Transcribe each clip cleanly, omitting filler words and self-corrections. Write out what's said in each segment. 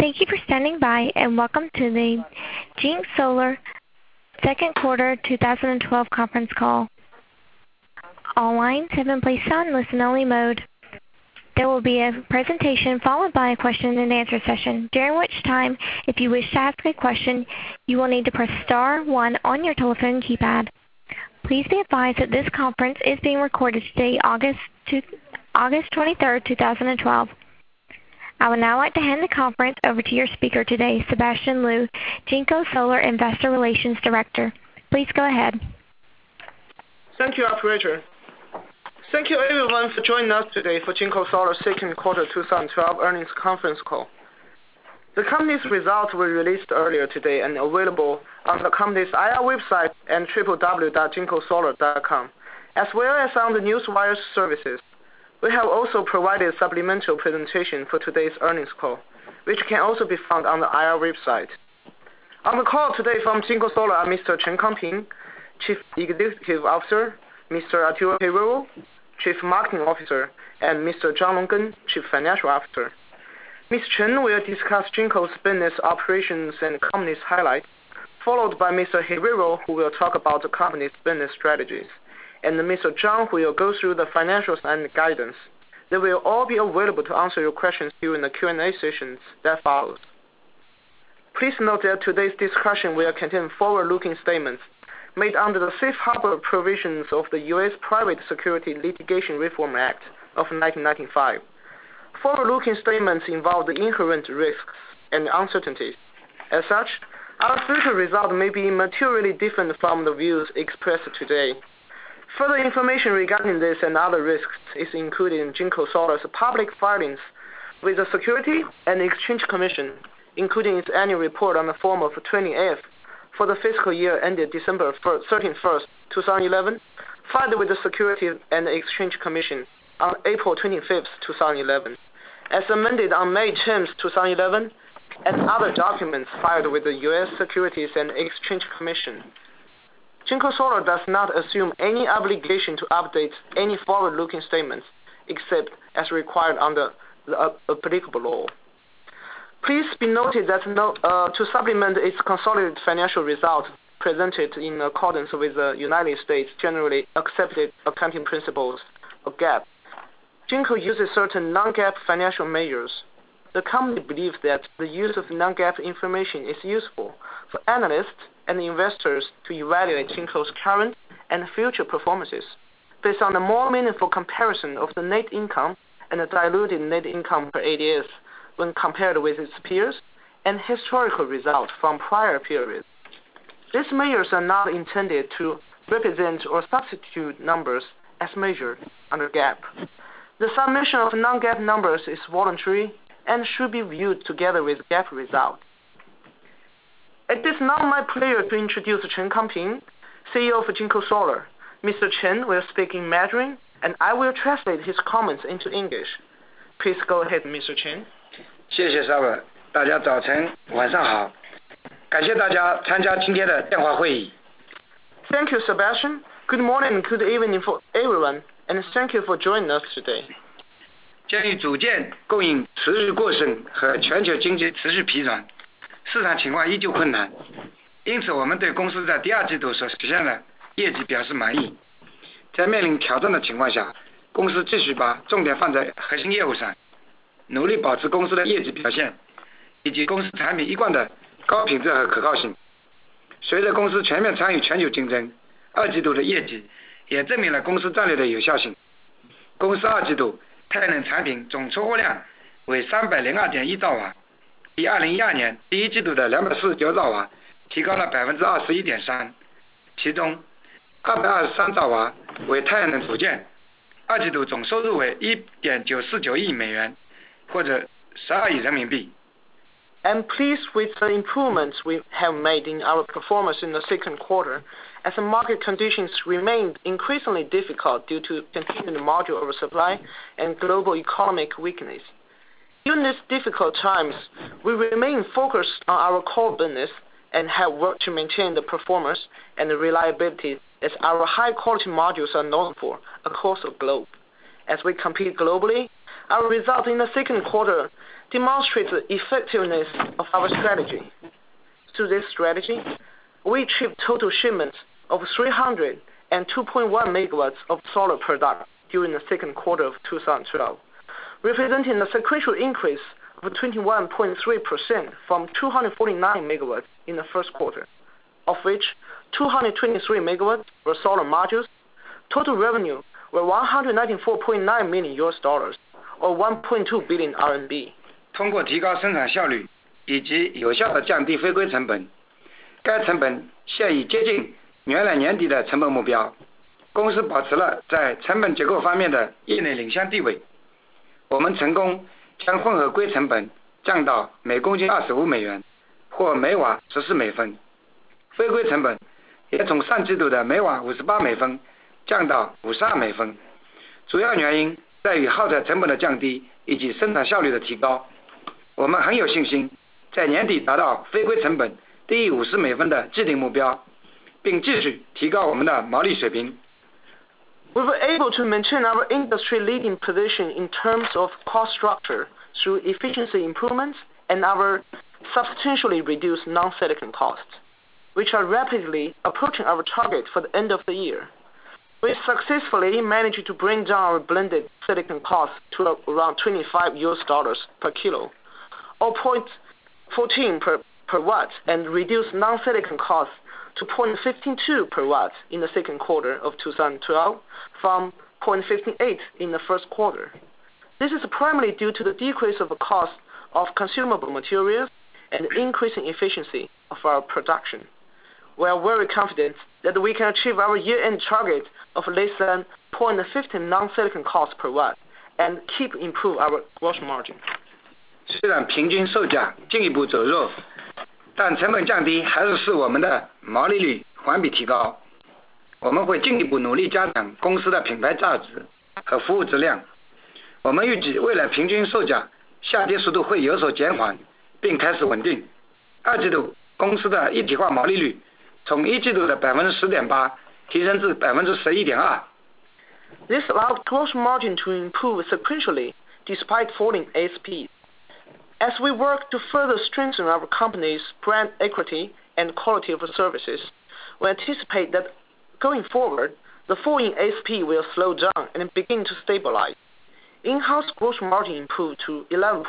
Thank you for standing by, and welcome to the JinkoSolar second quarter 2012 conference call. All lines have been placed on listen-only mode. There will be a presentation followed by a question and answer session, during which time, if you wish to ask a question, you will need to press star one on your telephone keypad. Please be advised that this conference is being recorded today, August 23rd, 2012. I would now like to hand the conference over to your speaker today, Sebastian Liu, JinkoSolar Investor Relations Director. Please go ahead. Thank you, operator. Thank you everyone for joining us today for JinkoSolar second quarter 2012 earnings conference call. The company's results were released earlier today and available on the company's IR website and www.jinkosolar.com, as well as on the Newswire services. We have also provided a supplemental presentation for today's earnings call, which can also be found on the IR website. On the call today from JinkoSolar are Mr. Chen Kangping, Chief Executive Officer, Mr. Arturo Herrero, Chief Marketing Officer, and Mr. Zhang Longgen, Chief Financial Officer. Ms. Chen will discuss Jinko's business operations and company's highlights, followed by Mr. Herrero, who will talk about the company's business strategies, and Mr. Zhang, who will go through the financials and guidance. They will all be available to answer your questions during the Q&A sessions that follows. Please note that today's discussion will contain forward-looking statements made under the safe harbor provisions of the U.S. Private Securities Litigation Reform Act of 1995. Forward-looking statements involve the inherent risks and uncertainties. As such, our future results may be materially different from the views expressed today. Further information regarding this and other risks is included in JinkoSolar's public filings with the Securities and Exchange Commission, including its annual report on the form of 20-F for the fiscal year ended December 31st, 2011, filed with the Securities and Exchange Commission on April 25th, 2011, as amended on May 10th, 2011, and other documents filed with the U.S. Securities and Exchange Commission. JinkoSolar does not assume any obligation to update any forward-looking statements except as required under the applicable law. Please be noted that to supplement its consolidated financial results presented in accordance with the United States Generally Accepted Accounting Principles, or GAAP, Jinko uses certain non-GAAP financial measures. The company believes that the use of non-GAAP information is useful for analysts and investors to evaluate Jinko's current and future performances based on a more meaningful comparison of the net income and the diluted net income per ADS when compared with its peers and historical results from prior periods. These measures are not intended to represent or substitute numbers as measured under GAAP. The submission of non-GAAP numbers is voluntary and should be viewed together with GAAP results. It is now my pleasure to introduce Chen Kangping, CEO of JinkoSolar. Mr. Chen will speak in Mandarin, and I will translate his comments into English. Please go ahead, Mr. Chen. 谢谢 Robert， 大家早晨晚上好，感谢大家参加今天的电话会议。 Thank you, Sebastian. Good morning and good evening for everyone, and thank you for joining us today. 鉴于组件供应持续过剩和全球经济持续疲软，市场情况依旧困难，因此我们对公司在第二季度所实现的业绩表示满意。在面临挑战的情况下，公司继续把重点放在核心业务上，努力保持公司的业绩表现以及公司产品一贯的高品质和可靠性。随着公司全面参与全球竞争，二季度的业绩也证明了公司战略的有效性。公司二季度太阳能产品总出货量为 302.1 兆瓦，比2012年第一季度的249兆瓦提高了 21.3%， 其中223兆瓦为太阳能组件。二季度总收入为 1.949 亿美元，或者12亿人民币。 I'm pleased with the improvements we have made in our performance in the second quarter, as the market conditions remained increasingly difficult due to continued module oversupply and global economic weakness. During these difficult times, we remain focused on our core business and have worked to maintain the performance and the reliability as our high-quality modules are known for across the globe. As we compete globally, Our result in the second quarter demonstrates the effectiveness of our strategy. Through this strategy, we achieved total shipments of 302.1 megawatts of solar product during the second quarter of 2012, representing a sequential increase of 21.3% from 249 megawatts in the first quarter, of which 223 megawatts were solar modules. Total revenue were $194.9 million, or 1.2 billion RMB. 通过提高生产效率以及有效地降低非规成本，该成本现已接近原来年底的成本目标。公司保持了在成本结构方面的业内领先地位。我们成功将混合硅成本降到每公斤25美元，或每瓦14美分。非硅成本也从上季度的每瓦58美分降到52美分。主要原因在于耗材成本的降低以及生产效率的提高。我们很有信心在年底达到非硅成本低于50美分的既定目标，并继续提高我们的毛利水平。 We were able to maintain our industry-leading position in terms of cost structure through efficiency improvements and our substantially reduced non-silicon costs, which are rapidly approaching our target for the end of the year. We successfully managed to bring down our blended silicon costs to around $25 per kilo, or 0.14 per watt, and reduce non-silicon costs to 0.52 per watt in the second quarter of 2012 from 0.58 in the first quarter. This is primarily due to the decrease of the cost of consumable materials and the increasing efficiency of our production. We are very confident that we can achieve our year-end target of less than 0.15 non-silicon costs per watt and keep improve our gross margin. 虽然平均售价进一步走弱，但成本降低还是使我们的毛利率环比提高。我们会进一步努力加强公司的品牌价值和服务质量。我们预计未来平均售价下跌速度会有所减缓，并开始稳定。二季度公司的一体化毛利率从一季度的 10.8% 提升至 11.2%。 This allowed gross margin to improve sequentially despite falling ASPs. As we work to further strengthen our company's brand equity and quality of services, we anticipate that going forward, the fall in ASP will slow down and begin to stabilize. In-house gross margin improved to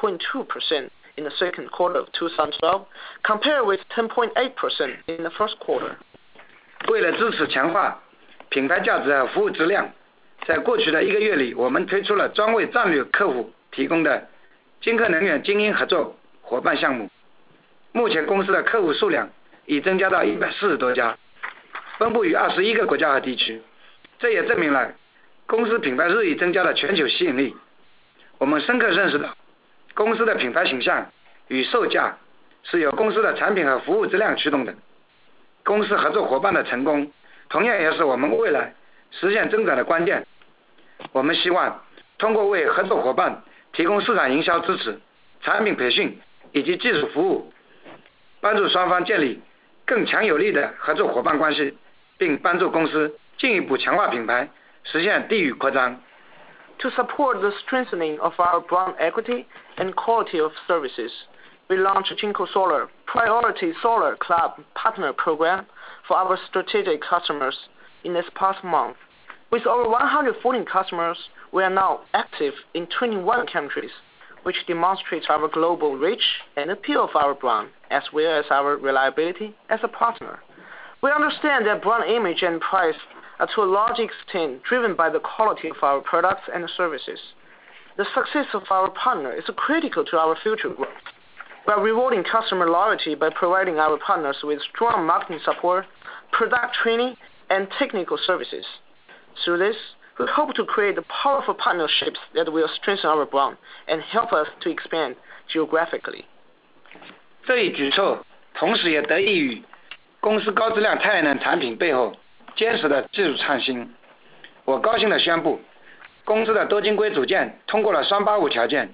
11.2% in the second quarter of 2012, compared with 10.8% in the first quarter. 为了支持强化品牌价值和服务质量，在过去的1个月里，我们推出了专为战略客户提供的金科能源精英合作伙伴项目。目前公司的客户数量已增加到140多家，分布于21个国家和地区。这也证明了公司品牌日益增加的全球吸引力。我们深刻认识到，公司的品牌形象与售价是由公司的产品和服务质量驱动的。公司合作伙伴的成功，同样也是我们未来实现增长的关键。我们希望通过为合作伙伴提供市场营销支持、产品培训以及技术服务，帮助双方建立更强有力的合作伙伴关系，并帮助公司进一步强化品牌，实现地域扩张。 To support the strengthening of our brand equity and quality of services, we launched JinkoSolar Priority Solar Club Partner Program for our strategic customers in this past month. With over 114 customers, we are now active in 21 countries, which demonstrates our global reach and appeal of our brand, as well as our reliability as a partner. We understand that brand image and price are to a large extent driven by the quality of our products and services. The success of our partner is critical to our future growth. We are rewarding customer loyalty by providing our partners with strong marketing support, product training, and technical services. Through this, we hope to create powerful partnerships that will strengthen our brand and help us to expand geographically. 这一举措同时也得益于公司高质量太阳能产品背后坚实的技术创新。我高兴地宣布，公司的多晶硅组件通过了双85条件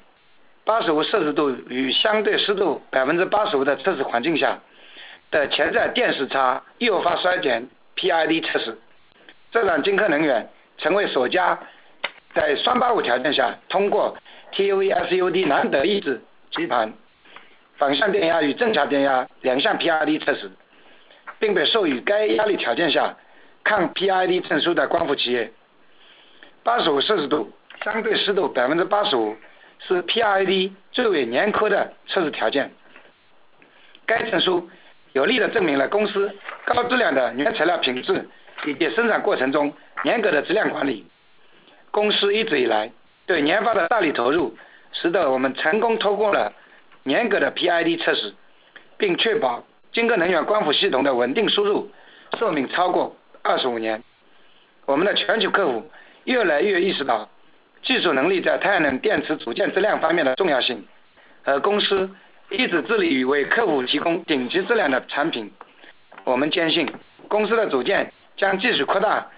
，85摄氏度与相对湿度 85% 的测试环境下的潜在电势差诱发衰减 PID 测试。这让金科能源成为首家在双85条件下通过 TUV-SUD 南德意志集团反向电压与正常电压两项 PID 测试，并被授予该压力条件下抗 PID 证书的光伏企业。85摄氏度相对湿度 85% 是 PID 最为严苛的测试条件。该证书有力地证明了公司高质量的原材料品质以及生产过程中严格的质量管理。公司一直以来对研发的大力投入，使得我们成功通过了严格的 PID 测试，并确保晶科能源光伏系统的稳定输入寿命超过25年。我们的全球客户越来越意识到技术能力在太阳能电池组件质量方面的重要性，而公司一直致力于为客户提供顶级质量的产品。我们坚信公司的组件将继续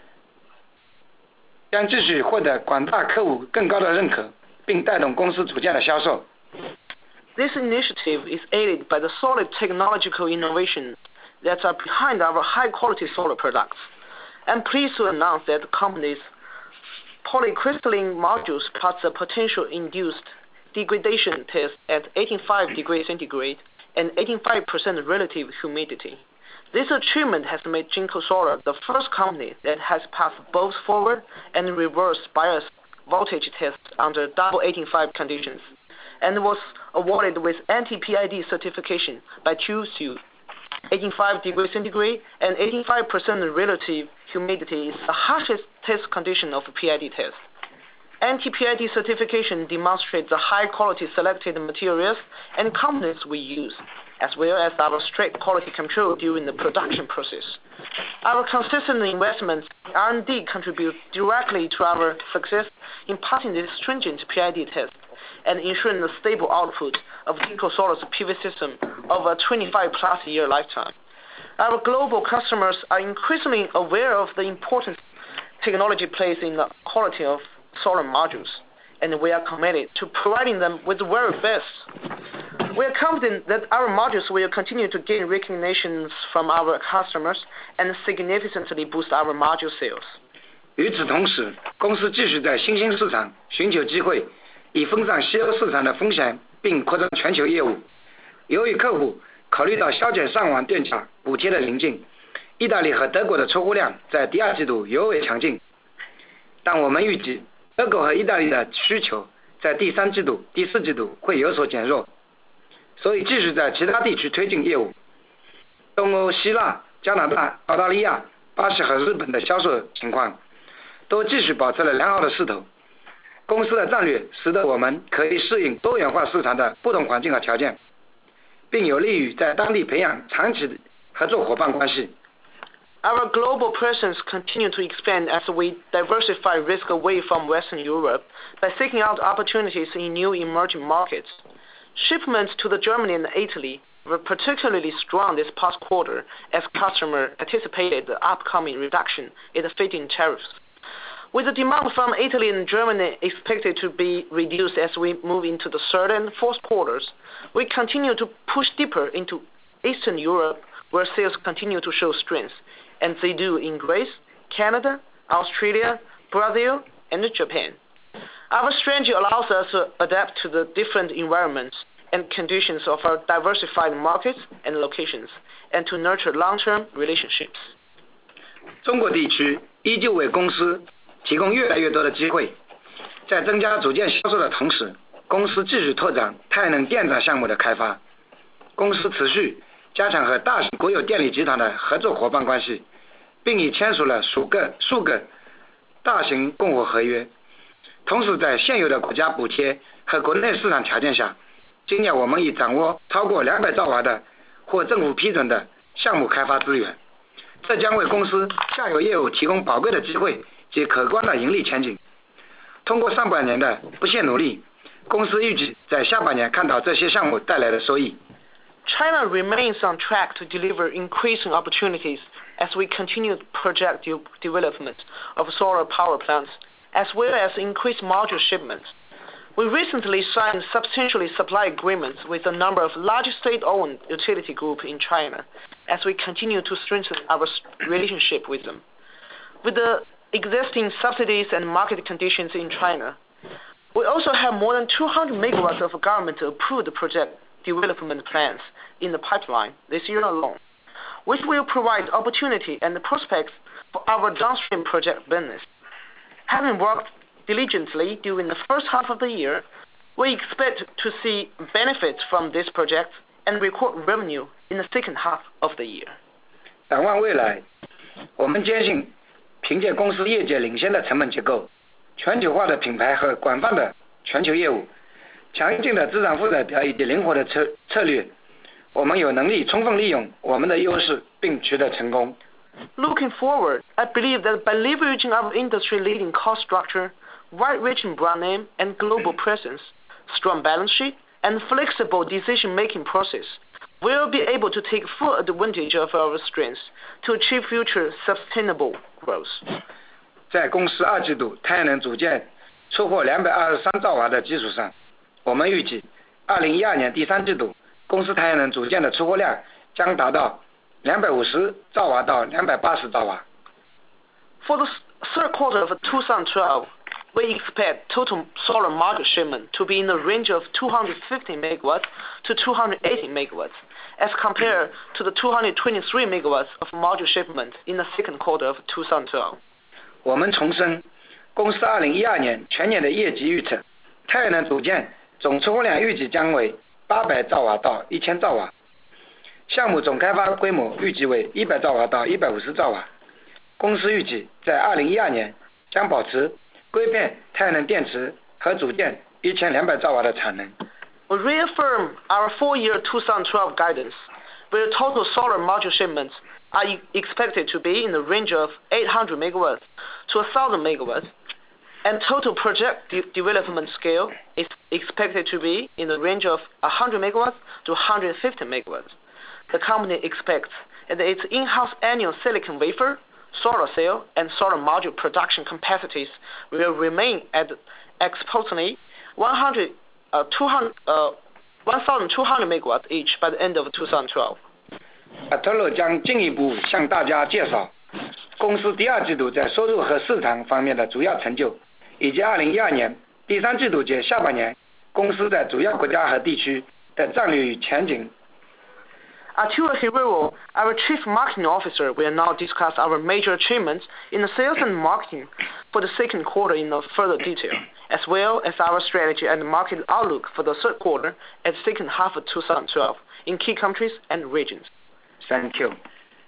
获得广大客户更高的认可，并带动公司组件的销售。 This initiative is aided by the solid technological innovations that are behind our high-quality solar products. I'm pleased to announce that the company's polycrystalline modules pass the potential induced degradation test at 85 degrees centigrade and 85% relative humidity. This achievement has made Jinko Solar the first company that has passed both forward and reverse bias voltage tests under double 85 conditions, and was awarded with anti-PID certification by QSU. 85 degrees centigrade and 85% relative humidity is the harshest test condition of a PID test. Anti-PID certification demonstrates the high-quality selected materials and components we use, as well as our strict quality control during the production process. Our consistent investments in R&D contribute directly to our success in passing this stringent PID test and ensuring the stable output of Jinko Solar's PV system over a 25-plus year lifetime. Our global customers are increasingly aware of the importance technology plays in the quality of solar modules, and we are committed to providing them with the very best. We are confident that our modules will continue to gain recognition from our customers and significantly boost our module sales. 与此同时，公司继续在新兴市场寻求机会，以分散西欧市场的风险，并扩张全球业务。由于客户考虑到削减上网电价补贴的临近，意大利和德国的出货量在第二季度尤为强劲，但我们预计德国和意大利的需求在第三季度、第四季度会有所减弱，所以继续在其他地区推进业务。东欧、希腊、加拿大、澳大利亚、巴西和日本的销售情况都继续保持了良好的势头。公司的战略使得我们可以适应多元化市场的不同环境和条件，并有利于在当地培养长期的合作伙伴关系。 Our global presence continues to expand as we diversify risk away from Western Europe by seeking out opportunities in new emerging markets. Shipments to Germany and Italy were particularly strong this past quarter as customers anticipated the upcoming reduction in the feed-in tariffs. With the demand from Italy and Germany expected to be reduced as we move into the third and fourth quarters, we continue to push deeper into Eastern Europe, where sales continue to show strength, and they do in Greece, Canada, Australia, Brazil, and Japan. Our strategy allows us to adapt to the different environments and conditions of our diversified markets and locations, and to nurture long-term relationships. 中国地区依旧为公司提供越来越多的机会，在增加组件销售的同时，公司继续拓展太阳能电站项目的开发。公司持续加强和大型国有电力集团的合作伙伴关系，并已签署了数个大型供货合约。同时，在现有的国家补贴和国内市场条件下，今年我们已掌握超过200兆瓦的或政府批准的项目开发资源，这将为公司下游业务提供宝贵的机会及可观的盈利前景。通过上半年的不懈努力，公司预计在下半年看到这些项目带来的收益。 China remains on track to deliver increasing opportunities as we continue to project development of solar power plants, as well as increased module shipments. We recently signed substantially supply agreements with a number of large state-owned utility groups in China, as we continue to strengthen our relationship with them. With the existing subsidies and market conditions in China, We also have more than 200 megawatts of government-approved project development plans in the pipeline this year alone, which will provide opportunity and prospects for our downstream project business. Having worked diligently during the first half of the year, we expect to see benefits from this project and record revenue in the second half of the year. 展望未来，我们坚信凭借公司业界领先的成本结构、全球化的品牌和广泛的全球业务、强劲的资产负债表以及灵活的策略，我们有能力充分利用我们的优势并取得成功。 Looking forward, I believe that by leveraging our industry-leading cost structure, wide-reaching brand name and global presence, strong balance sheet, and flexible decision-making process, we'll be able to take full advantage of our strengths to achieve future sustainable growth. 在公司二季度太阳能组件出货223兆瓦的基础上，我们预计2012年第三季度公司太阳能组件的出货量将达到250兆瓦到280兆瓦。 For the third quarter of 2012, we expect total solar market shipment to be in the range of 250 megawatts to 280 megawatts, as compared to the 223 megawatts of module shipment in the second quarter of 2012. 我们重申公司2012年全年的业绩预测，太阳能组件总出货量预计将为800兆瓦到1000兆瓦，项目总开发规模预计为100兆瓦到150兆瓦。公司预计在2012年将保持硅片太阳能电池和组件1200兆瓦的产能。 We reaffirm our full-year 2012 guidance, where total solar module shipments are expected to be in the range of 800 megawatts to 1,000 megawatts, and total project development scale is expected to be in the range of 100 megawatts to 150 megawatts. The company expects that its in-house annual silicon wafer, solar cell, and solar module production capacities will remain at approximately 1,200 megawatts each by the end of 2012. Attelo 将进一步向大家介绍公司第二季度在收入和市场方面的主要成就，以及2012年第三季度及下半年公司在主要国家和地区的战略与前景。 Arturo Herrero, our Chief Marketing Officer, will now discuss our major achievements in the sales and marketing for the second quarter in further detail, as well as our strategy and market outlook for the third quarter and second half of 2012 in key countries and regions. Thank you.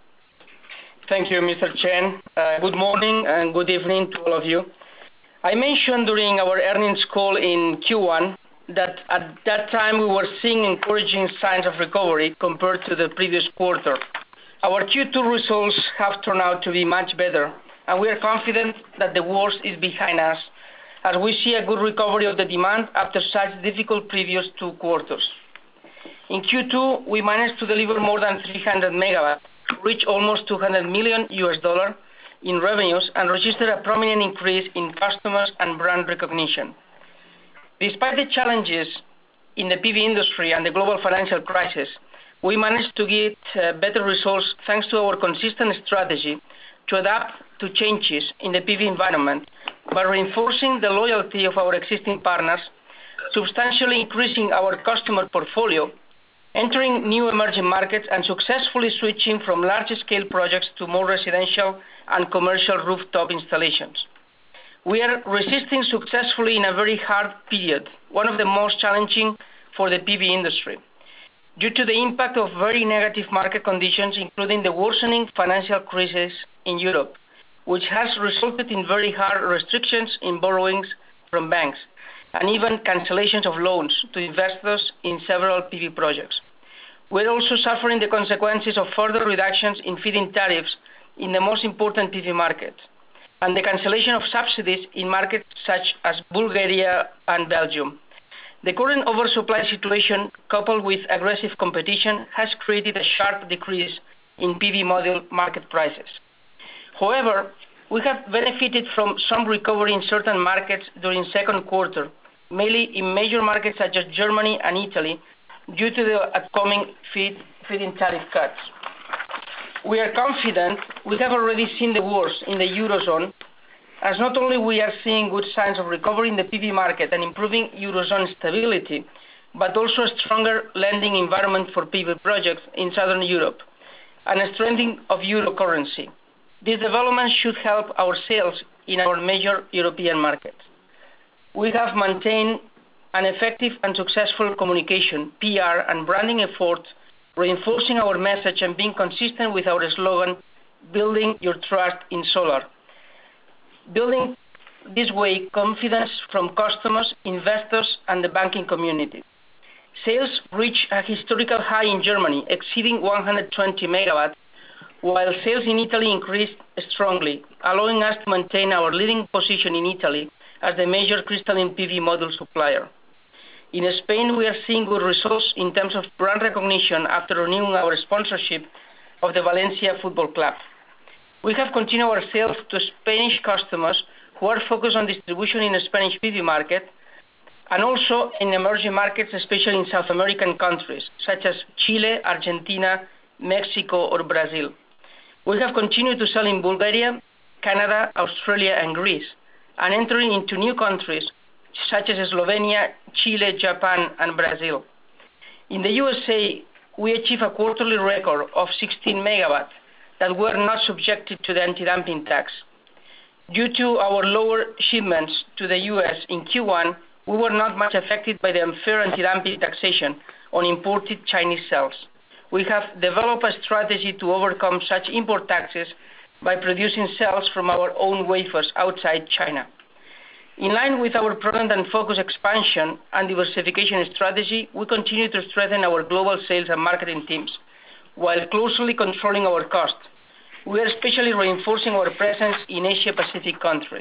Thank you, Mr. Chen. Good morning and good evening to all of you. I mentioned during our earnings call in Q1 that at that time we were seeing encouraging signs of recovery compared to the previous quarter. Our Q2 results have turned out to be much better, and we are confident that the worst is behind us, as we see a good recovery of the demand after such difficult previous 2 quarters. In Q2, we managed to deliver more than 300 megawatts, reach almost $200 million in revenues, and register a prominent increase in customers and brand recognition. Despite the challenges in the PV industry and the global financial crisis, we managed to get better results thanks to our consistent strategy to adapt to changes in the PV environment by reinforcing the loyalty of our existing partners, substantially increasing our customer portfolio, entering new emerging markets, and successfully switching from large-scale projects to more residential and commercial rooftop installations. We are resisting successfully in a very hard period, one of the most challenging for the PV industry, due to the impact of very negative market conditions, including the worsening financial crisis in Europe, which has resulted in very hard restrictions in borrowings from banks, and even cancellations of loans to investors in several PV projects. We're also suffering the consequences of further reductions in feed-in tariffs in the most important PV markets, and the cancellation of subsidies in markets such as Bulgaria and Belgium. The current oversupply situation, coupled with aggressive competition, has created a sharp decrease in PV module market prices. However, we have benefited from some recovery in certain markets during second quarter, mainly in major markets such as Germany and Italy, due to the upcoming feed-in tariff cuts. We are confident we have already seen the worst in the Eurozone, as not only we are seeing good signs of recovery in the PV market and improving Eurozone stability, but also a stronger lending environment for PV projects in Southern Europe and a strengthening of euro currency. These developments should help our sales in our major European markets. We have maintained an effective and successful communication, PR, and branding effort, reinforcing our message and being consistent with our slogan, building your trust in solar. Building this way confidence from customers, investors, and the banking community. Sales reached a historical high in Germany, exceeding 120 megawatts, while sales in Italy increased strongly, allowing us to maintain our leading position in Italy as the major crystalline PV module supplier. In Spain, we are seeing good results in terms of brand recognition after renewing our sponsorship of the Valencia Football Club. We have continued our sales to Spanish customers who are focused on distribution in the Spanish PV market and also in emerging markets, especially in South American countries such as Chile, Argentina, Mexico, or Brazil. We have continued to sell in Bulgaria, Canada, Australia, and Greece, and entering into new countries such as Slovenia, Chile, Japan, and Brazil. In the USA, we achieved a quarterly record of 16 megawatts that were not subjected to the anti-dumping tax. Due to our lower shipments to the US in Q1, we were not much affected by the unfair anti-dumping taxation on imported Chinese cells. We have developed a strategy to overcome such import taxes by producing cells from our own wafers outside China. In line with our prudent and focused expansion and diversification strategy, we continue to strengthen our global sales and marketing teams while closely controlling our costs. We are especially reinforcing our presence in Asia-Pacific countries.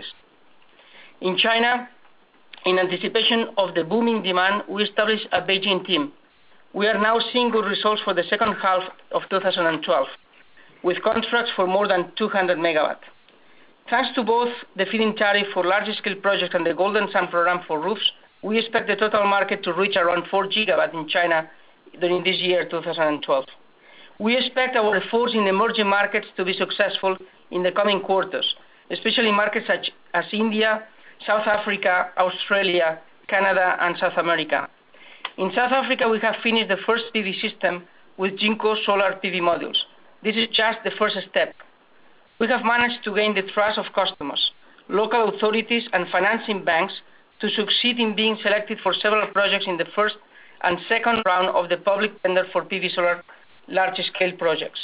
In China, in anticipation of the booming demand, we established a Beijing team. We are now seeing good results for the second half of 2012, with contracts for more than 200 megawatts. Thanks to both the feed-in tariff for large-scale projects and the Golden Sun program for roofs, we expect the total market to reach around 4 gigawatts in China during this year, 2012. We expect our efforts in emerging markets to be successful in the coming quarters, especially markets such as India, South Africa, Australia, Canada, and South America. In South Africa, we have finished the first PV system with Jinko solar PV modules. This is just the first step. We have managed to gain the trust of customers, local authorities, and financing banks to succeed in being selected for several projects in the first and second round of the public tender for PV solar large-scale projects.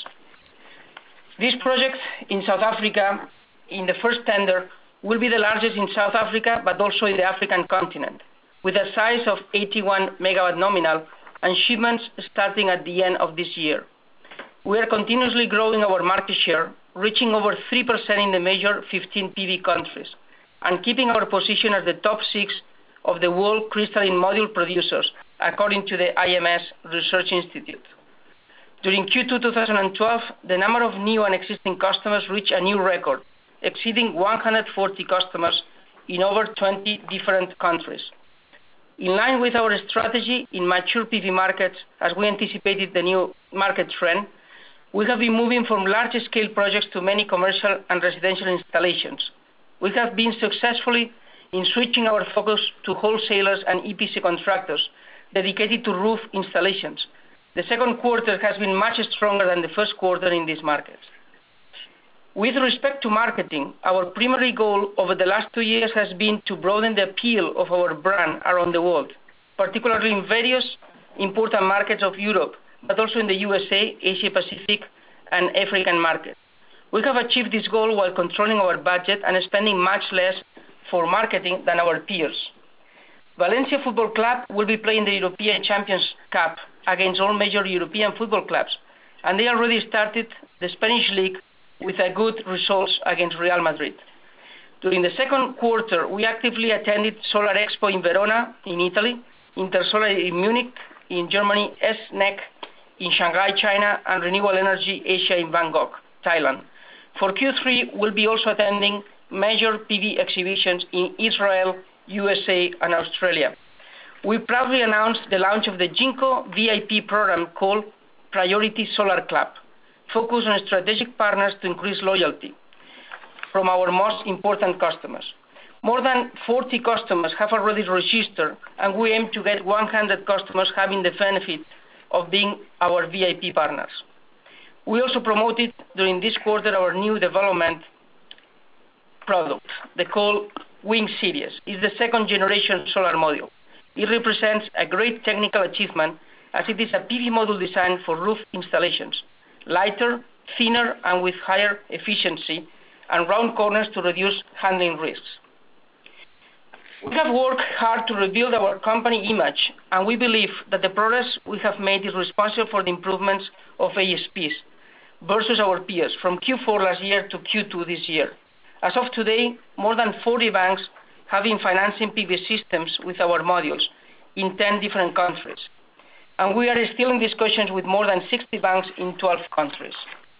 These projects in South Africa, in the first tender, will be the largest in South Africa, but also in the African continent, with a size of 81 megawatt nominal and shipments starting at the end of this year. We are continuously growing our market share, reaching over 3% in the major 15 PV countries, and keeping our position as the top 6 of the world crystalline module producers, according to the IMS Research Institute. During Q2 2012, the number of new and existing customers reached a new record, exceeding 140 customers in over 20 different countries. In line with our strategy in mature PV markets, as we anticipated the new market trend, we have been moving from large-scale projects to many commercial and residential installations. We have been successfully in switching our focus to wholesalers and EPC contractors dedicated to roof installations. The second quarter has been much stronger than the first quarter in these markets. With respect to marketing, our primary goal over the last 2 years has been to broaden the appeal of our brand around the world, particularly in various important markets of Europe, but also in the USA, Asia Pacific, and African markets. We have achieved this goal while controlling our budget and spending much less for marketing than our peers. Valencia Football Club will be playing the European Champions Cup against all major European football clubs, and they already started the Spanish League with a good results against Real Madrid. During the second quarter, we actively attended Solar Expo in Verona, in Italy, Intersolar in Munich, in Germany, SNEC in Shanghai, China, and Renewable Energy Asia in Bangkok, Thailand. For Q3, we'll be also attending major PV exhibitions in Israel, USA, and Australia. We proudly announced the launch of the Jinko VIP program called Priority Solar Club, focused on strategic partners to increase loyalty. from our most important customers. More than 40 customers have already registered, and we aim to get 100 customers having the benefit of being our VIP partners. We also promoted during this quarter our new development product, the called Wing Series. It's the second generation solar module. It represents a great technical achievement as it is a PV module designed for roof installations, lighter, thinner, and with higher efficiency, and round corners to reduce handling risks. We have worked hard to rebuild our company image, and we believe that the progress we have made is responsible for the improvements of ASPs versus our peers from Q4 last year to Q2 this year. As of today, more than 40 banks have been financing PV systems with our modules in 10 different countries, and we are still in discussions with more than 60 banks in 12 countries.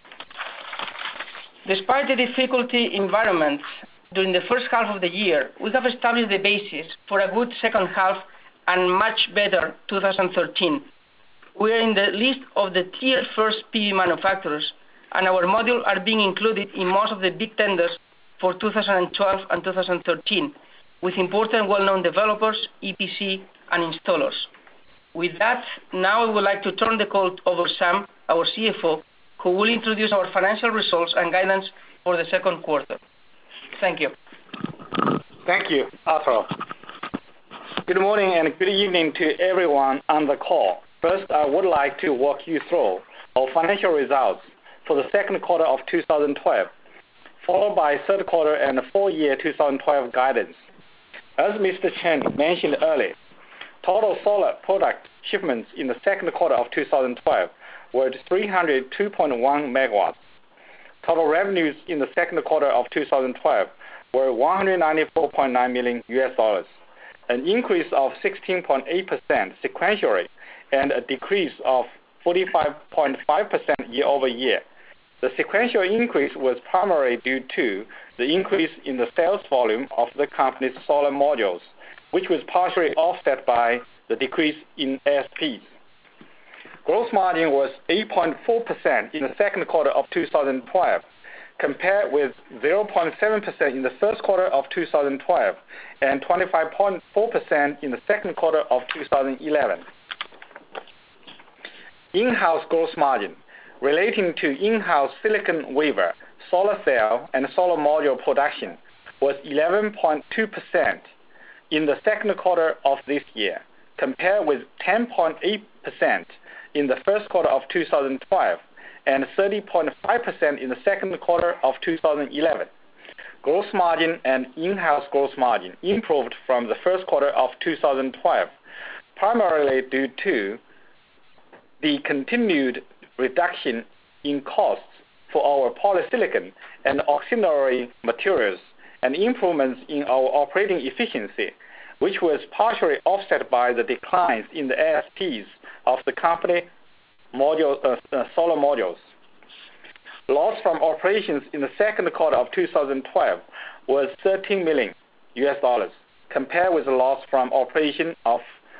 Despite the difficulty environment during the first half of the year, we have established the basis for a good second half and much better 2013. We are in the list of the tier first PV manufacturers, and our modules are being included in most of the big tenders for 2012 and 2013, with important well-known developers, EPC, and installers. With that, now I would like to turn the call over to Sam, our CFO, who will introduce our financial results and guidance for the second quarter. Thank you. Thank you, Arturo. Good morning and good evening to everyone on the call. First, I would like to walk you through our financial results for the second quarter of 2012, followed by third quarter and full year 2012 guidance. As Mr. Chen mentioned earlier, total solar product shipments in the second quarter of 2012 were 302.1 megawatts. Total revenues in the second quarter of 2012 were $194.9 million, an increase of 16.8% sequentially and a decrease of 45.5% year over year. The sequential increase was primarily due to the increase in the sales volume of the company's solar modules, which was partially offset by the decrease in ASPs. Gross margin was 8.4% in the second quarter of 2012, compared with 0.7% in the first quarter of 2012 and 25.4% in the second quarter of 2011. In-house gross margin relating to in-house silicon wafer, solar cell, and solar module production was 11.2% in the second quarter of this year, compared with 10.8% in the first quarter of 2012 and 30.5% in the second quarter of 2011. Gross margin and in-house gross margin improved from the first quarter of 2012, primarily due to the continued reduction in costs for our polysilicon and auxiliary materials and improvements in our operating efficiency, which was partially offset by the declines in the ASPs of the company solar modules. Loss from operations in the second quarter of 2012 was $13 million, compared with a loss from operation of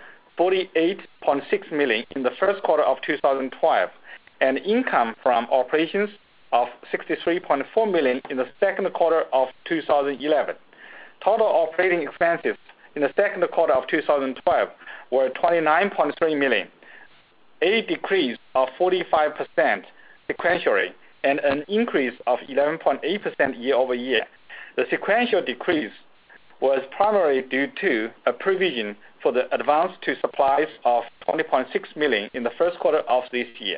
$48.6 million in the first quarter of 2012 and income from operations of $63.4 million in the second quarter of 2011. Total operating expenses in the second quarter of 2012 were $29.3 million, a decrease of 45% sequentially and an increase of 11.8% year over year. The sequential decrease was primarily due to a provision for the advance to supplies of $20.6 million in the first quarter of this year.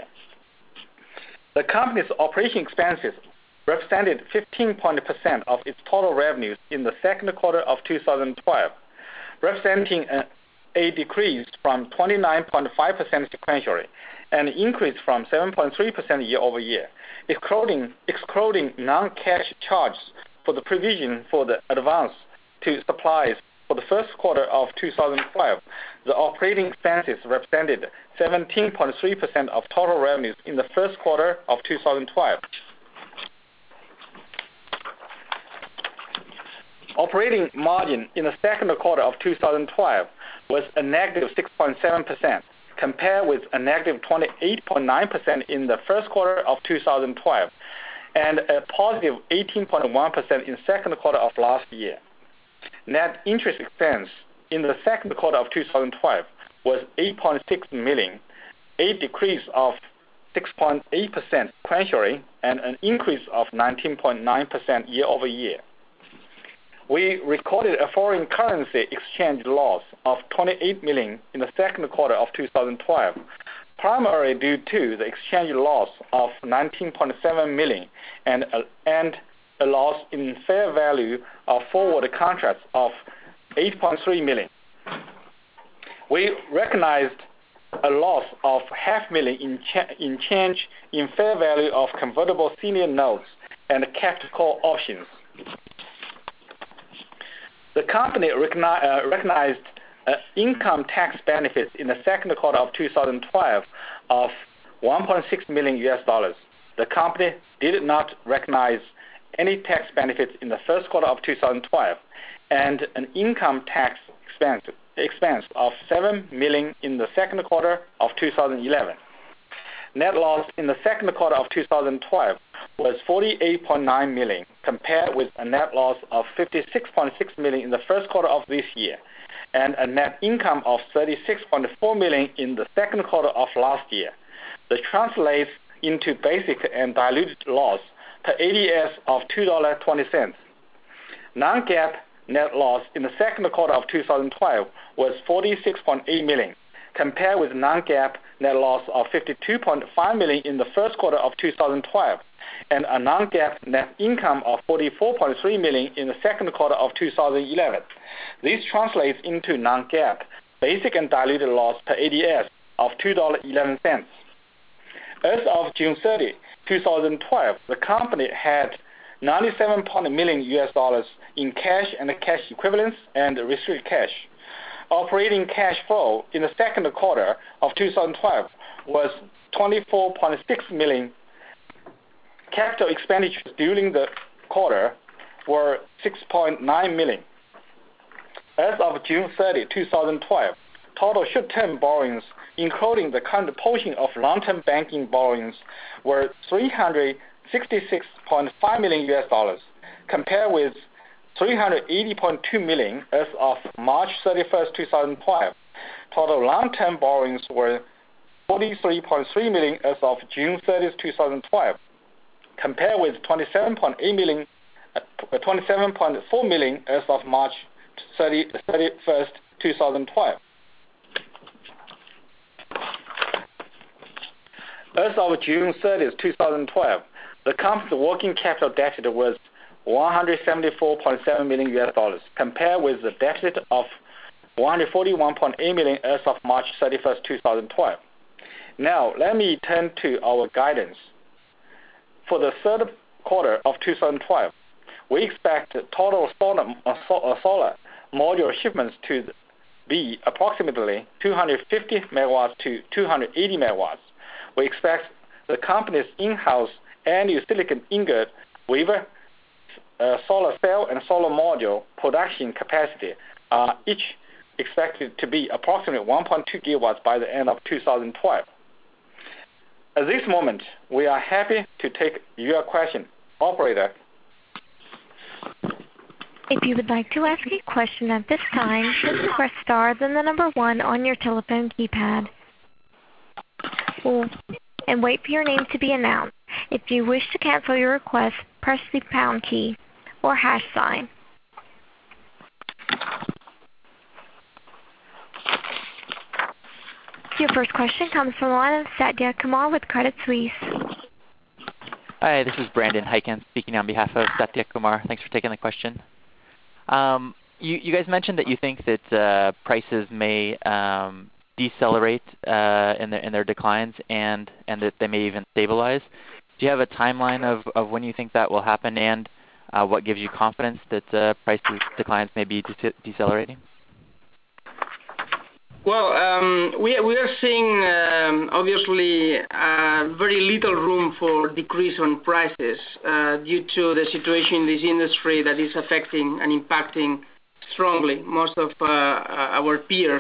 The company's operation expenses represented 15% of its total revenues in the second quarter of 2012, representing a decrease from 29.5% sequentially and an increase from 7.3% year over year. Excluding non-cash charges for the provision for the advance to supplies for the first quarter of 2012, the operating expenses represented 17.3% of total revenues in the first quarter of 2012. Operating margin in the second quarter of 2012 was a negative 6.7%, compared with a negative 28.9% in the first quarter of 2012 and a positive 18.1% in second quarter of last year. Net interest expense in the second quarter of 2012 was $8.6 million, a decrease of 6.8% sequentially and an increase of 19.9% year-over-year. We recorded a foreign currency exchange loss of $28 million in the second quarter of 2012, primarily due to the exchange loss of $19.7 million and a loss in fair value of forward contracts of $8.3 million. We recognized a loss of $500,000 in change in fair value of convertible senior notes and capped call options. The company recognized income tax benefits in the second quarter of 2012 of $1.6 million. The company did not recognize any tax benefits in the first quarter of 2012 and an income tax expense of $7 million in the second quarter of 2011. Net loss in the second quarter of 2012 was $48.9 million, compared with a net loss of $56.6 million in the first quarter of this year, and a net income of $36.4 million in the second quarter of last year. This translates into basic and diluted loss per ADS of $2.20. Non-GAAP net loss in the second quarter of 2012 was $46.8 million, compared with non-GAAP net loss of $52.5 million in the first quarter of 2012, and a non-GAAP net income of $44.3 million in the second quarter of 2011. This translates into non-GAAP basic and diluted loss per ADS of $2.11. As of June 30, 2012, the company had $97 million in cash and cash equivalents and restricted cash. Operating cash flow in the second quarter of 2012 was $24.6 million. Capital expenditures during the quarter were $6.9 million. As of June 30, 2012, total short-term borrowings, including the current portion of long-term banking borrowings, were $366.5 million, compared with $380.2 million as of March 31, 2012. Total long-term borrowings were $43.3 million as of June 30, 2012, compared with $27.4 million as of March 31, 2012. As of June 30, 2012, the company's working capital deficit was $174.7 million, compared with the deficit of $141.8 million as of March 31, 2012. Now, let me turn to our guidance. For the third quarter of 2012, we expect total solar module shipments to be approximately 250 megawatts to 280 megawatts. We expect the company's in-house annual silicon ingot, wafer, solar cell, and solar module production capacity are each expected to be approximately 1.2 gigawatts by the end of 2012. At this moment, we are happy to take your question. Operator. If you would like to ask a question at this time, just press star, then the number 1 on your telephone keypad. And wait for your name to be announced. If you wish to cancel your request, press the pound key or hash sign. Your first question comes from the line of Satya Kumar with Credit Suisse. Hi, this is Brandon Hyken speaking on behalf of Satya Kumar. Thanks for taking the question. You guys mentioned that you think that prices may decelerate in their declines and that they may even stabilize. Do you have a timeline of when you think that will happen, and what gives you confidence that price declines may be decelerating? Well, we are seeing obviously very little room for decrease on prices due to the situation in this industry that is affecting and impacting strongly most of our peers.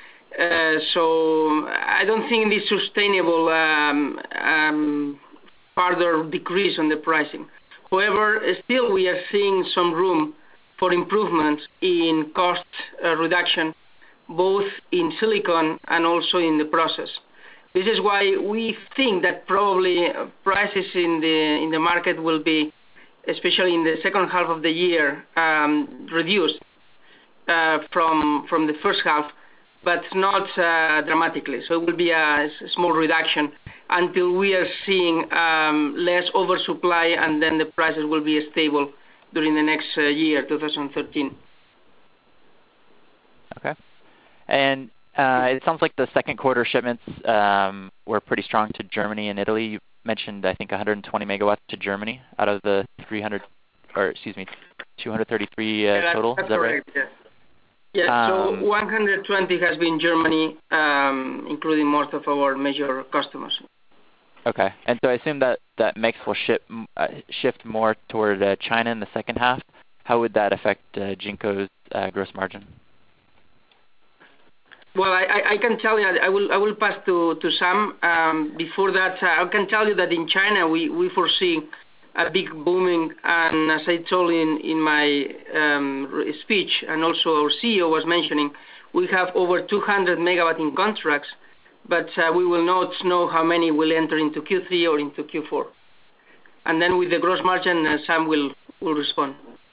So I don't think it is sustainable further decrease on the pricing. However, still we are seeing some room for improvements in cost reduction, both in silicon and also in the process. This is why we think that probably prices in the market will be, especially in the second half of the year, reduced from the first half, but not dramatically. So it will be a small reduction until we are seeing less oversupply, and then the prices will be stable during the next year, 2013. Okay. And it sounds like the second quarter shipments were pretty strong to Germany and Italy. You mentioned, I think, 120 megawatts to Germany out of the 233 total. That's is that correct, right? Yes. So 120 has been Germany, including most of our major customers. Okay. And so I assume that mix will shift more toward China in the second half. How would that affect Jinko's gross margin? Well, I can tell you, I will pass to Sam. Before that, I can tell you that in China we foresee a big booming, and as I told in my speech, and also our CEO was mentioning, we have over 200 megawatt in contracts, but we will not know how many will enter into Q3 or into Q4. And then with the gross margin, Sam will respond.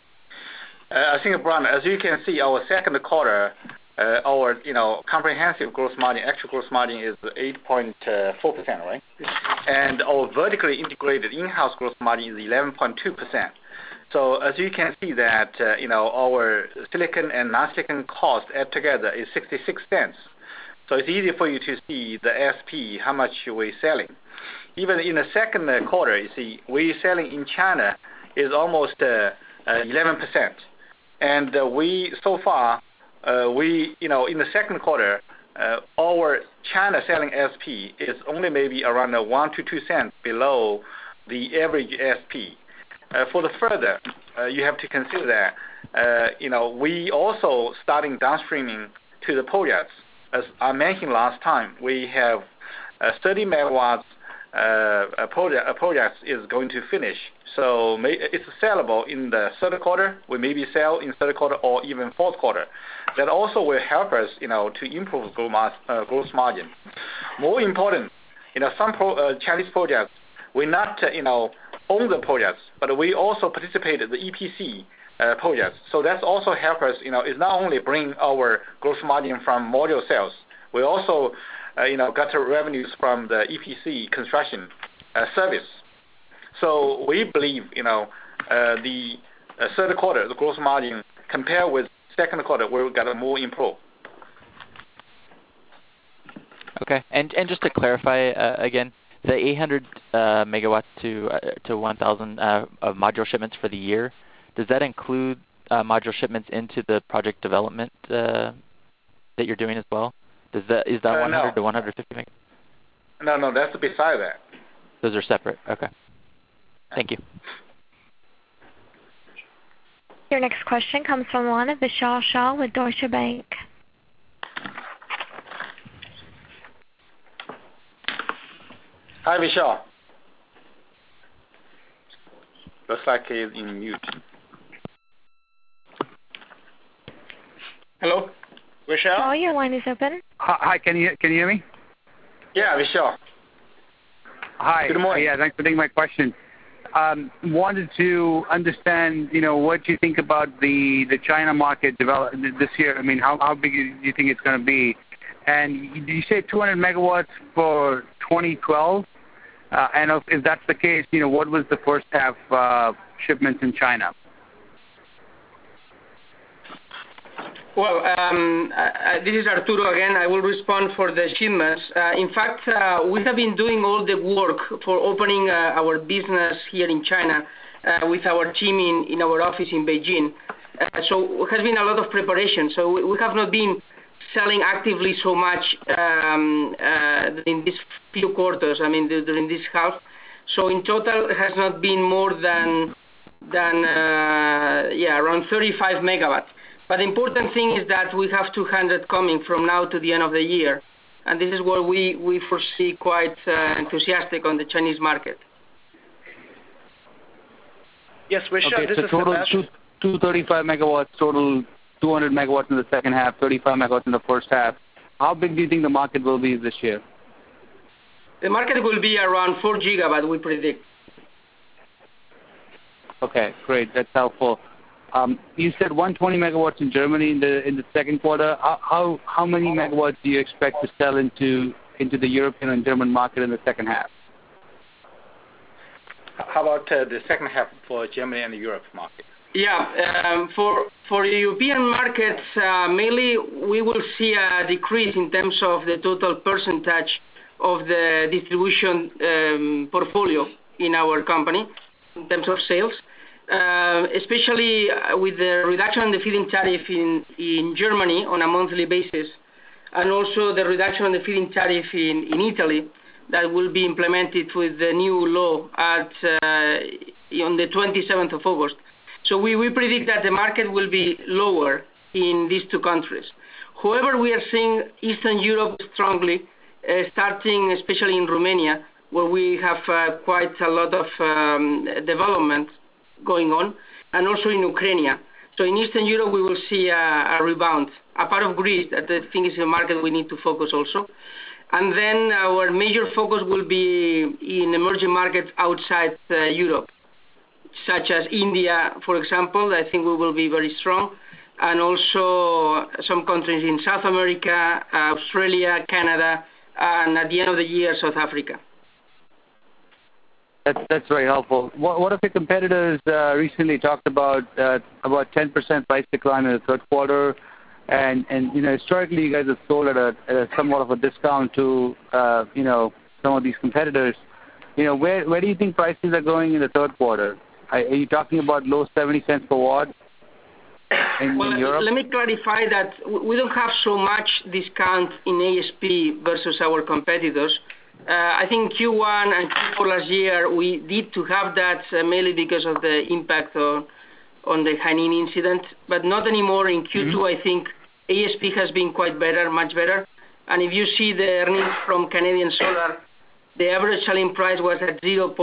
I think, Brian, as you can see, our second quarter, our comprehensive gross margin, actual gross margin is 8.4%, right? And our vertically integrated in-house gross margin is 11.2%. So as you can see that our silicon and non-silicon cost add together is 66 cents. So it's easy for you to see the SP, how much we're selling. Even in the second quarter, you see, we're selling in China is almost 11%. And so far, in the second quarter, our China selling SP is only maybe around 1 to 2 cents below the average SP. For the further, you have to consider that, we also starting downstreaming to the projects. As I mentioned last time, we have 30 megawatts project is going to finish. So it's sellable in the third quarter. We maybe sell in third quarter or even fourth quarter. That also will help us, to improve gross margin. More important, some Chinese projects, we not, own the projects, but we also participate in the EPC projects. So that's also help us, it's not only bring our gross margin from module sales, we also, got the revenues from the EPC construction service. So we believe, the third quarter, the gross margin compared with second quarter, we've got a more improve. Okay. And just to clarify again, the 800 megawatts to 1,000 of module shipments for the year, does that include module shipments into the project development that you're doing as well? Is that 100 no. to 150 megawatts? No, that's beside that. Those are separate. Okay. Thank you. Your next question comes from the line of Vishal Shah with Deutsche Bank. Hi, Vishal. Looks like he's in mute. Hello, Vishal? Oh, your line is open. Hi, can you hear me? Yeah, Vishal. Hi. Good morning. Yeah, thanks for taking my question. Wanted to understand, what you think about the China market this year. I mean, how big do you think it's going to be? And did you say 200 megawatts for 2012? And if that's the case, what was the first half shipments in China? Well, this is Arturo again. I will respond for the shipments. In fact, we have been doing all the work for opening our business here in China with our team in our office in Beijing. So it has been a lot of preparation. So we have not been selling actively so much in these few quarters, during this half. So in total, it has not been more than around 35 megawatts. But the important thing is that we have 200 coming from now to the end of the year. And this is where we foresee quite enthusiastic on the Chinese market. Yes, Richard, Okay, this so is total Sebastian. 235 megawatts, total 200 megawatts in the second half, 35 megawatts in the first half. How big do you think the market will be this year? The market will be around 4 gigawatt, we predict. Okay, great. That's helpful. You said 120 megawatts in Germany in the second quarter. How many megawatts do you expect to sell into the European and German market in the second half? How about the second half for Germany and the Europe market? Yeah, for European markets, mainly we will see a decrease in terms of the total percentage of the distribution portfolio in our company in terms of sales, especially with the reduction in the feed-in tariff in Germany on a monthly basis, and also the reduction in the feed-in tariff in Italy that will be implemented with the new law on the 27th of August. So we predict that the market will be lower in these two countries. However, we are seeing Eastern Europe strongly, starting especially in Romania, where we have quite a lot of development going on, and also in Ukraine. So in Eastern Europe, we will see a rebound. A part of Greece, that I think is a market we need to focus also. And then our major focus will be in emerging markets outside Europe, such as India, for example. I think we will be very strong, and also some countries in South America, Australia, Canada, and at the end of the year, South Africa. That's very helpful. One of your competitors recently talked about 10% price decline in the third quarter, and historically you guys have sold at a somewhat of a discount to some of these competitors. Where do you think prices are going in the third quarter? Are you talking about low 70 cents per watt in Europe? Let me clarify that we don't have so much discount in ASP versus our competitors. I think Q1 and Q4 last year we did to have that mainly because of the impact on the Hainan incident, but not anymore in Q2. I think ASP has been quite better, much better. And if you see the earnings from Canadian Solar, the average selling price was at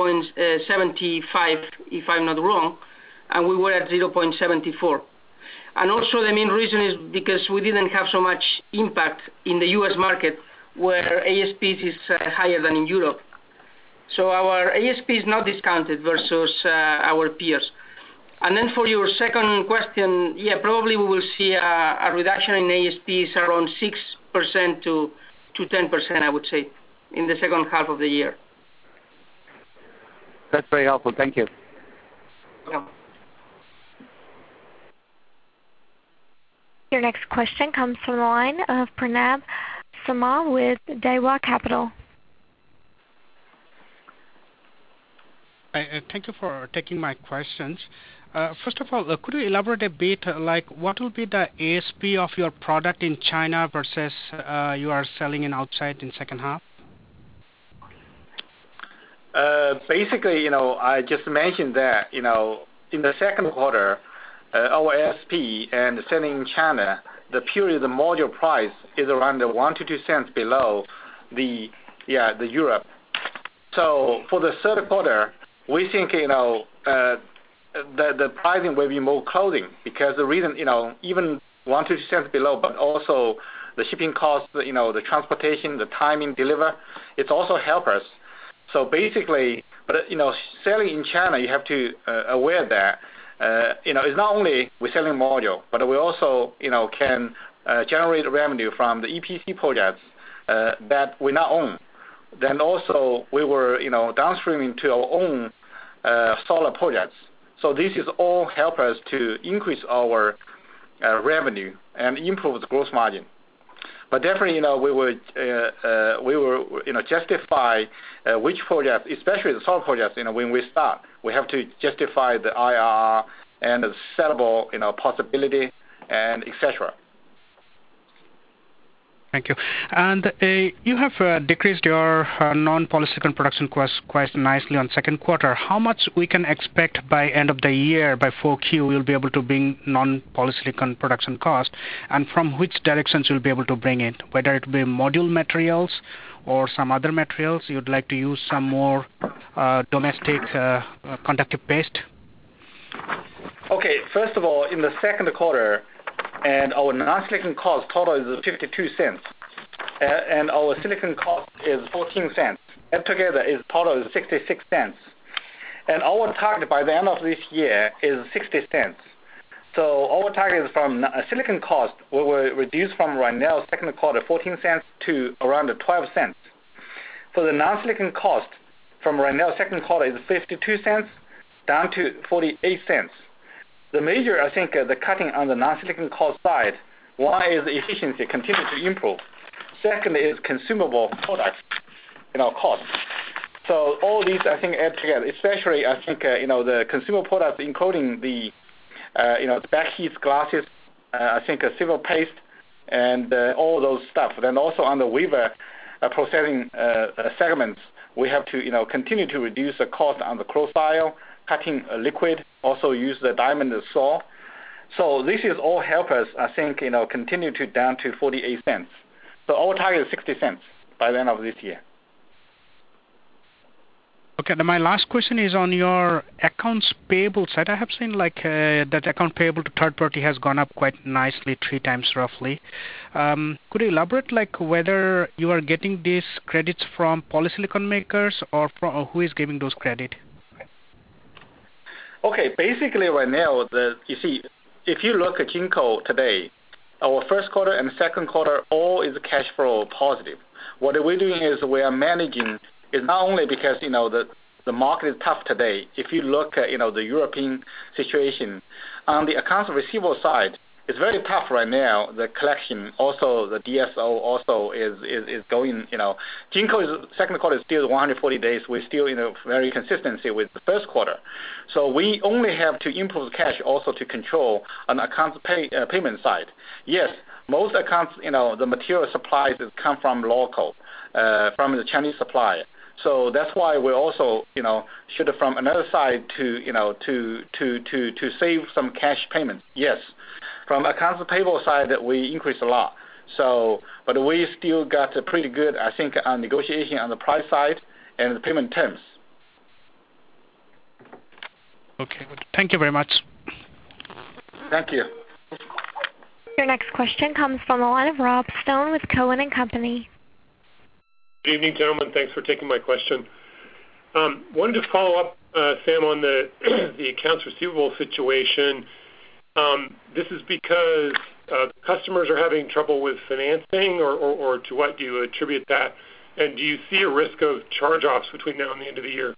0.75, if I'm not wrong, and we were at 0.74. And also the main reason is because we didn't have so much impact in the U.S. market, where ASP is higher than in Europe. So our ASP is not discounted versus our peers. And then for your second question, yeah, probably we will see a reduction in ASPs around 6% to 10%, I would say, in the second half of the year. That's very helpful. Thank you. Yeah. Your next question comes from the line of Pranav Sama with Daiwa Capital. Thank you for taking my questions. First of all, could you elaborate a bit, like what will be the ASP of your product in China versus you are selling in outside in second half? Basically, I just mentioned that, in the second quarter, our ASP and selling in China, the period the module price is around 1 to 2 cents below the Europe. So for the third quarter, we think the pricing will be more closing, because the reason even 1 to 2 cents below, but also the shipping costs, the transportation, the timing deliver, it's also help us. So basically, but selling in China, you have to aware that it's not only we're selling module, but we also can generate revenue from the EPC projects that we not own. Then also we were downstreaming to our own solar projects. So this is all help us to increase our revenue and improve the gross margin. But definitely, we will justify which project, especially the solar projects. When we start, we have to justify the IRR and the sellable possibility and etc. Thank you. And you have decreased your non-polysilicon production cost quite nicely on second quarter. How much we can expect by end of the year, by 4Q, we'll be able to bring non-polysilicon production cost, and from which directions you'll be able to bring it? Whether it be module materials or some other materials, you'd like to use some more domestic conductive paste? Okay, first of all, in the second quarter, and our non-silicon cost total is 52 cents, and our silicon cost is 14 cents. And together is total is 66 cents. And our target by the end of this year is 60 cents. So our target is from silicon cost, we will reduce from right now second quarter 14 cents to around 12 cents. For the non-silicon cost, from right now second quarter is 52 cents down to 48 cents. The major, I think, the cutting on the non-silicon cost side, one is efficiency continue to improve. Second is consumable products, cost. So all these, I think, add together, especially, I think, the consumable products, including the, the backheat glasses, I think, silver paste, and all those stuff. Then also on the wafer processing segments, we have to, continue to reduce the cost on the crucible, cutting liquid, also use the diamond saw. So this is all help us, I think, continue to down to 48 cents. So our target is 60 cents by the end of this year. Okay, now my last question is on your accounts payable side. I have seen that account payable to third party has gone up quite nicely, 3 times roughly. Could you elaborate whether you are getting these credits from polysilicon makers or who is giving those credit? Okay, basically right now, you see, if you look at Jinko today, our first quarter and second quarter all is cash flow positive. What we're doing is we are managing is not only because, the market is tough today. If you look at, the European situation, on the accounts receivable side, it's very tough right now. The collection, also the DSO also is going, Jinko's second quarter is still 140 days. We're still in a very consistency with the first quarter. So we only have to improve cash also to control on accounts payment side. Yes, most accounts, the material supplies come from local, from the Chinese supplier. So that's why we also, should from another side to save some cash payments. Yes, from accounts payable side we increase a lot. So, but we still got a pretty good, I think, on negotiation on the price side and the payment terms. Okay, thank you very much. Thank you. Your next question comes from the line of Rob Stone with Cohen and Company. Good evening, gentlemen. Thanks for taking my question. Wanted to follow up, Sam, on the accounts receivable situation. This is because customers are having trouble with financing, or to what do you attribute that? And do you see a risk of charge-offs between now and the end of the year?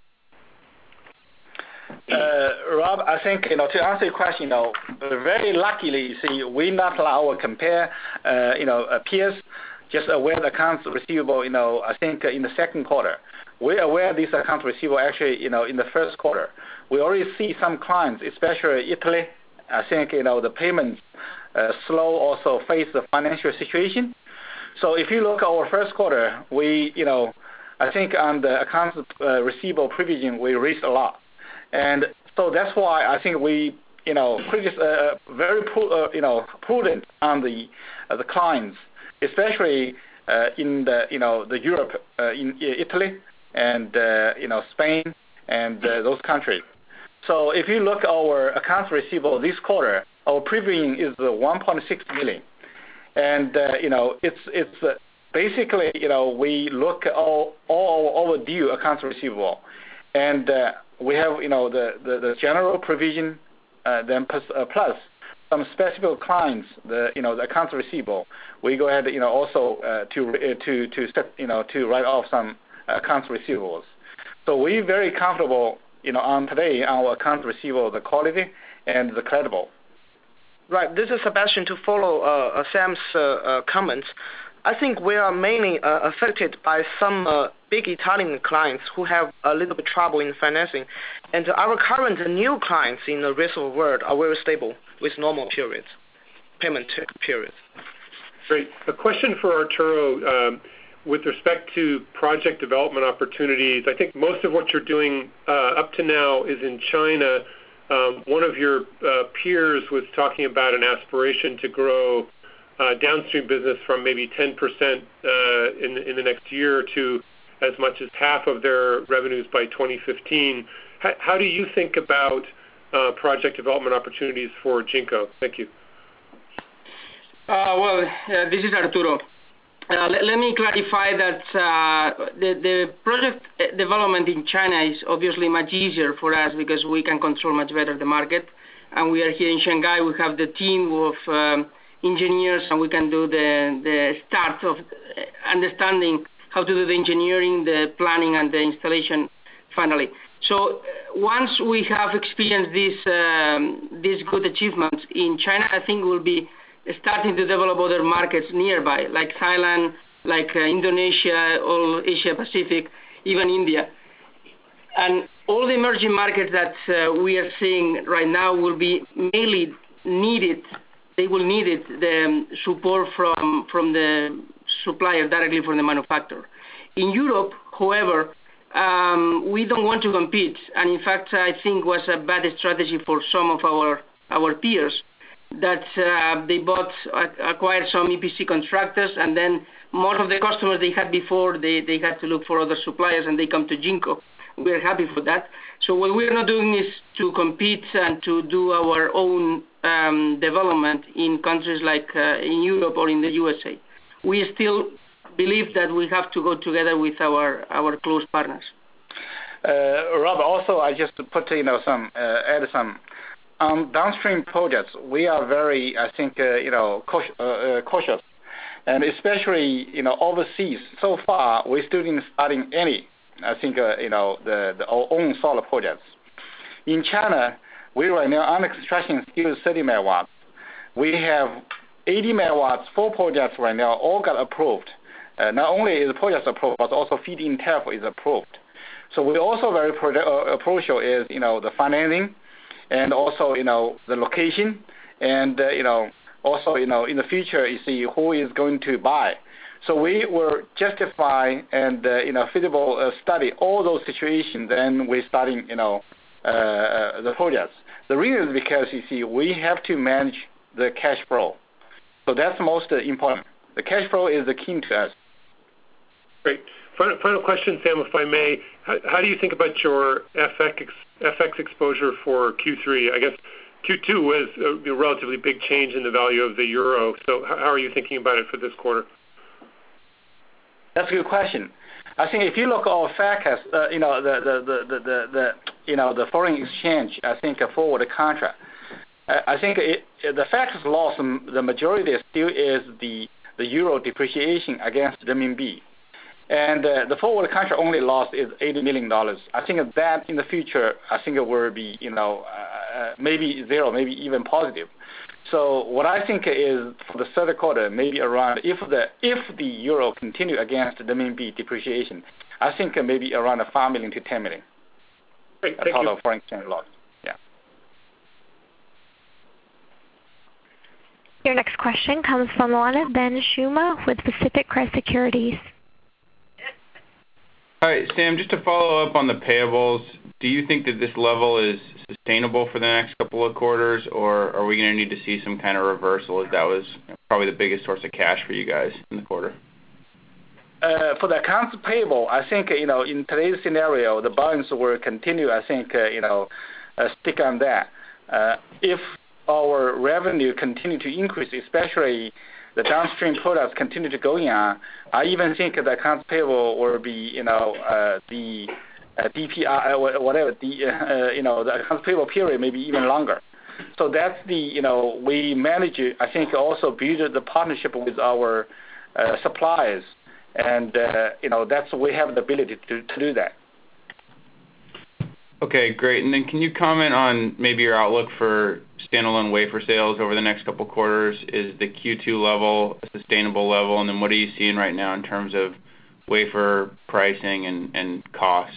Rob, I think, to answer your question, very luckily, you see, we not allow our compare, peers, just aware the accounts receivable, I think in the second quarter. We're aware of these accounts receivable actually, in the first quarter. We already see some clients, especially Italy, I think, the payments slow also face the financial situation. So if you look at our first quarter, we, I think on the accounts receivable provision, we raised a lot. And so that's why I think we, very prudent on the clients, especially in the Europe, in Italy and Spain and those countries. So if you look at our accounts receivable this quarter, our provision is 1.6 million, and it's basically we look at all overdue accounts receivable, and we have the general provision, then plus some specific clients, the accounts receivable. We go ahead also to write off some accounts receivables. So we're very comfortable on today our accounts receivable, the quality and the credible. Right. This is Sebastian to follow Sam's comments. I think we are mainly affected by some big Italian clients who have a little bit trouble in financing. And our current new clients in the rest of the world are very stable with normal periods, payment periods. Great. A question for Arturo with respect to project development opportunities. I think most of what you're doing up to now is in China. One of your peers was talking about an aspiration to grow downstream business from maybe 10% in the next year to as much as half of their revenues by 2015. How do you think about project development opportunities for Jinko? Thank you. This is Arturo. Let me clarify that the project development in China is obviously much easier for us because we can control much better the market. And we are here in Shanghai. We have the team of engineers, and we can do the start of understanding how to do the engineering, the planning, and the installation finally. So once we have experienced these good achievements in China, I think we'll be starting to develop other markets nearby, like Thailand, like Indonesia, all Asia Pacific, even India. And all the emerging markets that we are seeing right now will be mainly needed. They will need the support from the supplier directly from the manufacturer. In Europe, however, we don't want to compete, and in fact, I think was a bad strategy for some of our peers that they acquired some EPC contractors, and then most of the customers they had before, they had to look for other suppliers, and they come to Jinko. We're happy for that. So what we're not doing is to compete and to do our own development in countries like in Europe or in the USA. We still believe that we have to go together with our close partners. Rob, also I just put add some downstream projects. We are very, I think, cautious, and especially overseas. So far, we still didn't starting any. I think our own solar projects. In China, we right now under construction still 30 megawatts. We have 80 megawatts, 4 projects right now, all got approved. Not only is the project approved, but also feed-in tariff is approved. So we're also very crucial is the financing, and also the location, and also in the future you see who is going to buy. So we will justify and feasible study all those situations, and we're starting the projects. The reason is because you see we have to manage the cash flow. So that's most important. The cash flow is the key to us. Great. Final question, Sam, if I may. How do you think about your FX exposure for Q3? I guess Q2 was a relatively big change in the value of the euro. So how are you thinking about it for this quarter? That's a good question. I think if you look at our forecast, the foreign exchange, I think a forward contract. I think the forecast loss, the majority still is the euro depreciation against the renminbi. And the forward contract only loss is $80 million. I think that in the future, I think it will be, maybe zero, maybe even positive. So what I think is for the third quarter, maybe around, if the euro continue against the renminbi depreciation, I think maybe around $5 million to $10 million. Great, thank you. Total foreign exchange loss. Yeah. Your next question comes from the line of Ben Shuma with Pacific Crest Securities. Hi, Sam, just to follow up on the payables, do you think that this level is sustainable for the next couple of quarters, or are we going to need to see some kind of reversal, as that was probably the biggest source of cash for you guys in the quarter? For the accounts payable, I think, in today's scenario, the balance will continue, I think, stick on that. If our revenue continue to increase, especially the downstream products continue to go on, I even think the accounts payable will be, the DPR, whatever, the accounts payable period may be even longer. So that's we manage it, I think, also build the partnership with our suppliers, and, that's we have the ability to do that. Okay, great. And then can you comment on maybe your outlook for standalone wafer sales over the next couple quarters? Is the Q2 level a sustainable level? And then what are you seeing right now in terms of wafer pricing and costs?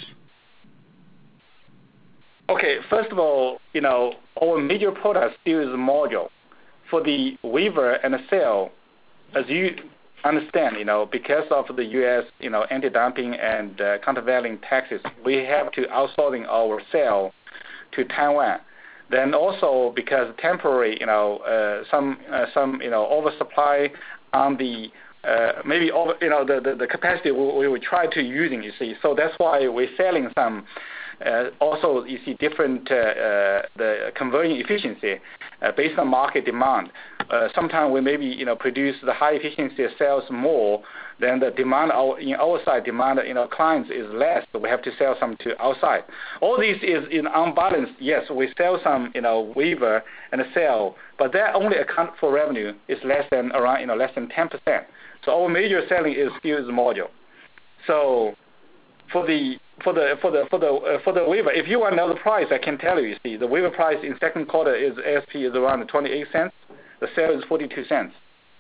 Okay, first of all, our major product still is module. For the wafer and the cell, as you understand, because of the U.S., anti-dumping and countervailing taxes, we have to outsourcing our cell to Taiwan. Then also because temporary, some oversupply on the maybe over, the capacity we will try to using, you see. So that's why we're selling some Also, you see different the conversion efficiency based on market demand. Sometimes we maybe produce the high efficiency sales more than the demand in our side. Demand clients is less, so we have to sell some to outside. All this is in unbalanced. Yes, we sell some wafer and sell, but that only account for revenue is less than around less than 10%. So our major selling is still the module. So for the wafer, if you want to know the price, I can tell you. You see, the wafer price in second quarter is ASP is around 28 cents. The sale is 42 cents.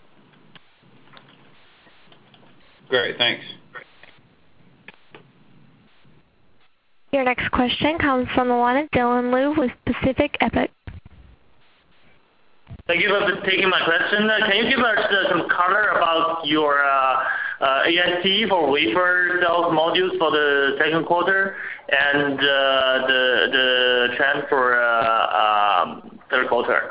Great, thanks. Your next question comes from the line of Dylan Liu with Pacific Epic. Thank you for taking my question. Can you give us some color about your ASP for wafer sales modules for the second quarter and the trend for third quarter?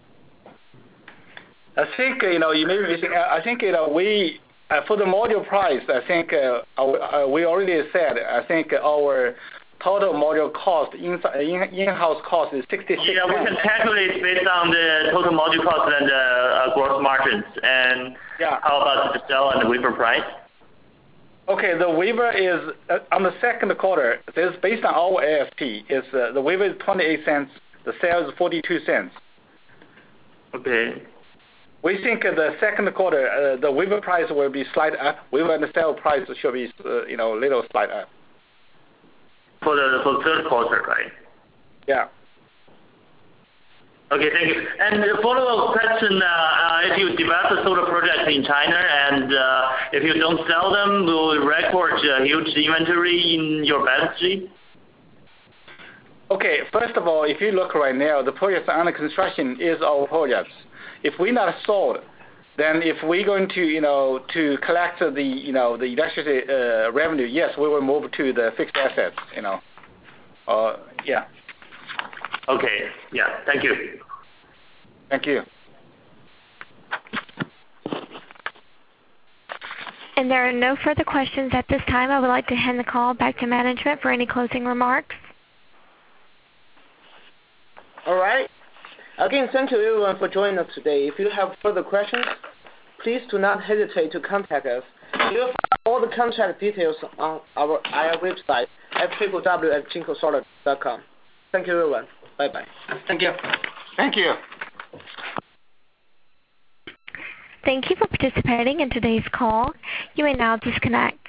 I think you may be missing. I think we for the module price. I think we already said. I think our total module cost in-house cost is 66. Yeah, we can calculate based on the total module cost and the gross margins. And yeah. How about the sell and the wafer price? Okay, the wafer is on the second quarter. This based on our ASP. Is the wafer is 28 cents. The sale is 42 cents. Okay. We think the second quarter the wafer price will be slight up. Wafer and the sale price should be little slight up. For the third quarter, right? Yeah. Okay, thank you. And the follow-up question, if you develop a solar project in China and if you don't sell them, will you record a huge inventory in your balance sheet? Okay, first of all, if you look right now, the projects under construction is our projects. If we're not sold, then if we're going to collect the electricity revenue, yes, we will move to the fixed assets. Yeah. Okay. Yeah. Thank you. Thank you. And there are no further questions at this time. I would like to hand the call back to management for any closing remarks. All right. Again, thank you everyone for joining us today. If you have further questions, please do not hesitate to contact us. You'll find all the contact details on our website at www.jinkosolar.com. Thank you everyone. Bye-bye. Thank you. Thank you. Thank you for participating in today's call. You may now disconnect.